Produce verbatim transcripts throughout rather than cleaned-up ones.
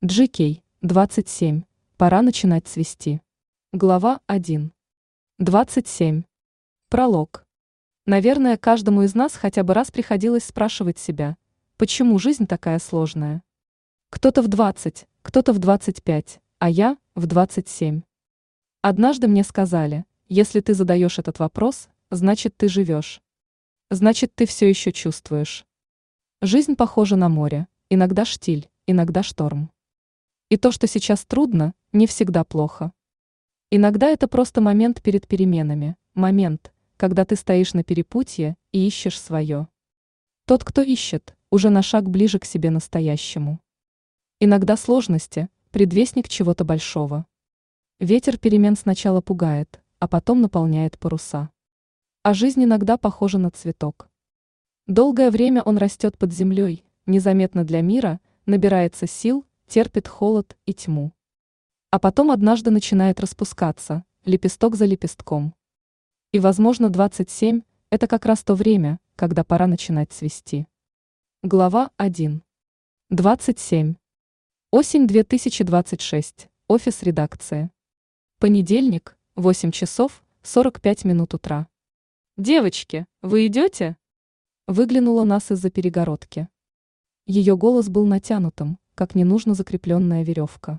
джи кей, двадцать семь. Пора начинать цвести. Глава один. двадцать семь. Пролог. Наверное, каждому из нас хотя бы раз приходилось спрашивать себя, почему жизнь такая сложная. Кто-то в двадцать, кто-то в двадцать пять, а я в двадцать семь. Однажды мне сказали, если ты задаешь этот вопрос, значит ты живешь. Значит ты все еще чувствуешь. Жизнь похожа на море, иногда штиль, иногда шторм. И то, что сейчас трудно, не всегда плохо. Иногда это просто момент перед переменами, момент, когда ты стоишь на перепутье и ищешь свое. Тот, кто ищет, уже на шаг ближе к себе настоящему. Иногда сложности – предвестник чего-то большого. Ветер перемен сначала пугает, а потом наполняет паруса. А жизнь иногда похожа на цветок. Долгое время он растет под землей, незаметно для мира, набирается сил, терпит холод и тьму. А потом однажды начинает распускаться, лепесток за лепестком. И, возможно, двадцать семь – это как раз то время, когда пора начинать цвести. Глава один. двадцать семь. Осень две тысячи двадцать шесть. Офис редакции. Понедельник, восемь часов сорок пять минут утра. «Девочки, вы идете?» Выглянула нас из-за перегородки. Ее голос был натянутым, как ненужно закрепленная веревка.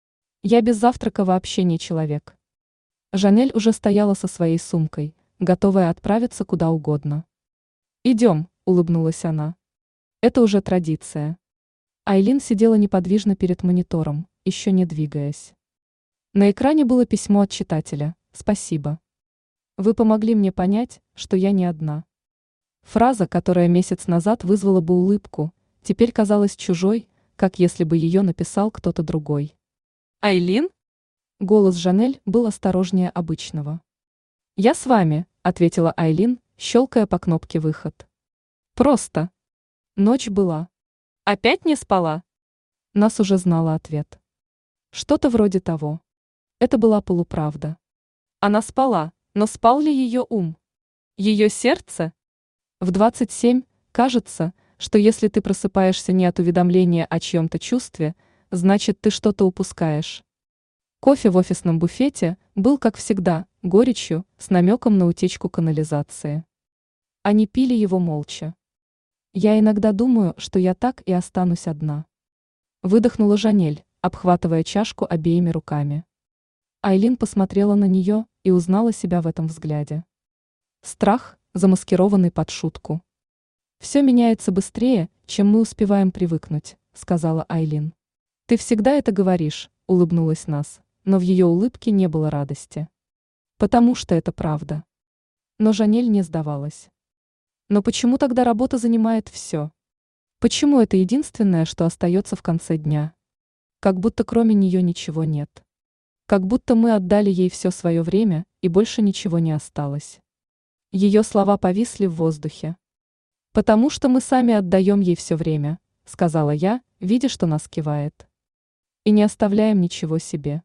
Я без завтрака вообще не человек. Жанель уже стояла со своей сумкой, готовая отправиться куда угодно. «Идем», — улыбнулась она. «Это уже традиция». Айлин сидела неподвижно перед монитором, еще не двигаясь. На экране было письмо от читателя «Спасибо. Вы помогли мне понять, что я не одна». Фраза, которая месяц назад вызвала бы улыбку, теперь казалась чужой, как если бы ее написал кто-то другой. «Айлин?» Голос Жанель был осторожнее обычного. «Я с вами», — ответила Айлин, щелкая по кнопке «Выход». «Просто». Ночь была. «Опять не спала?» Нас уже знала ответ. Что-то вроде того. Это была полуправда. Она спала, но спал ли ее ум? Ее сердце? В двадцать семь кажется, что если ты просыпаешься не от уведомления о чьем-то чувстве, значит ты что-то упускаешь. Кофе в офисном буфете был, как всегда, горечью, с намеком на утечку канализации. Они пили его молча. Я иногда думаю, что я так и останусь одна. Выдохнула Жанель, обхватывая чашку обеими руками. Айлин посмотрела на нее и узнала себя в этом взгляде. Страх, замаскированный под шутку. «Все меняется быстрее, чем мы успеваем привыкнуть», — сказала Айлин. «Ты всегда это говоришь», — улыбнулась нас, но в ее улыбке не было радости. «Потому что это правда». Но Жанель не сдавалась. «Но почему тогда работа занимает все? Почему это единственное, что остается в конце дня? Как будто кроме нее ничего нет. Как будто мы отдали ей все свое время, и больше ничего не осталось». Ее слова повисли в воздухе. «Потому что мы сами отдаем ей все время», — сказала я, видя, что нас кивает. «И не оставляем ничего себе.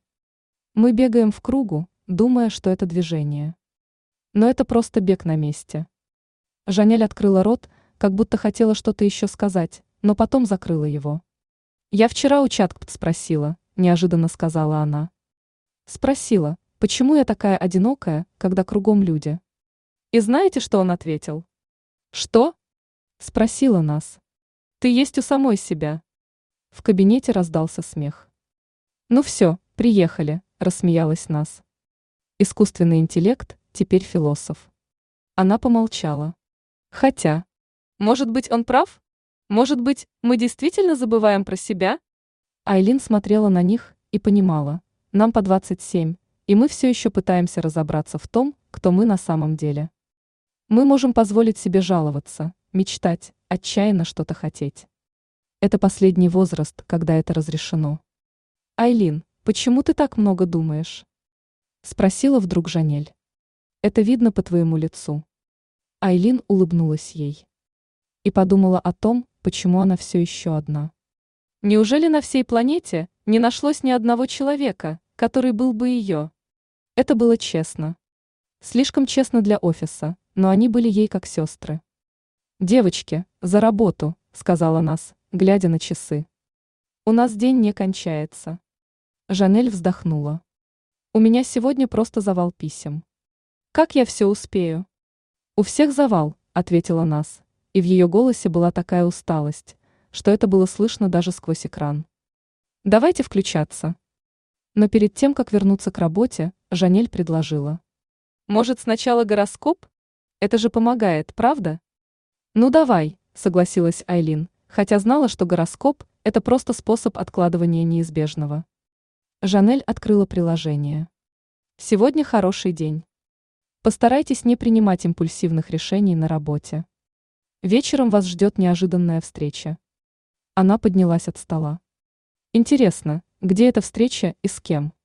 Мы бегаем в кругу, думая, что это движение. Но это просто бег на месте». Жанель открыла рот, как будто хотела что-то еще сказать, но потом закрыла его. «Я вчера у Чаткпт спросила», — неожиданно сказала она. Спросила, почему я такая одинокая, когда кругом люди. И знаете, что он ответил? «Что?» — спросила нас. «Ты есть у самой себя». В кабинете раздался смех. «Ну все, приехали», — рассмеялась нас. Искусственный интеллект теперь философ. Она помолчала. «Хотя, может быть, он прав? Может быть, мы действительно забываем про себя?» Айлин смотрела на них и понимала, нам по двадцать семь, и мы все еще пытаемся разобраться в том, кто мы на самом деле. Мы можем позволить себе жаловаться, мечтать, отчаянно что-то хотеть. Это последний возраст, когда это разрешено. «Айлин, почему ты так много думаешь?» — спросила вдруг Жанель. «Это видно по твоему лицу». Айлин улыбнулась ей. И подумала о том, почему она все еще одна. Неужели на всей планете не нашлось ни одного человека, который был бы ее? Это было честно. Слишком честно для офиса, но они были ей как сестры. «Девочки, за работу», — сказала нас, глядя на часы. У нас день не кончается. Жанель вздохнула. У меня сегодня просто завал писем. Как я все успею? У всех завал, ответила Нас, и в ее голосе была такая усталость, что это было слышно даже сквозь экран. Давайте включаться. Но перед тем, как вернуться к работе, Жанель предложила. Может, сначала гороскоп? Это же помогает, правда? Ну давай, согласилась Айлин, хотя знала, что гороскоп – это просто способ откладывания неизбежного. Жанель открыла приложение. Сегодня хороший день. Постарайтесь не принимать импульсивных решений на работе. Вечером вас ждет неожиданная встреча. Она поднялась от стола. Интересно, где эта встреча и с кем?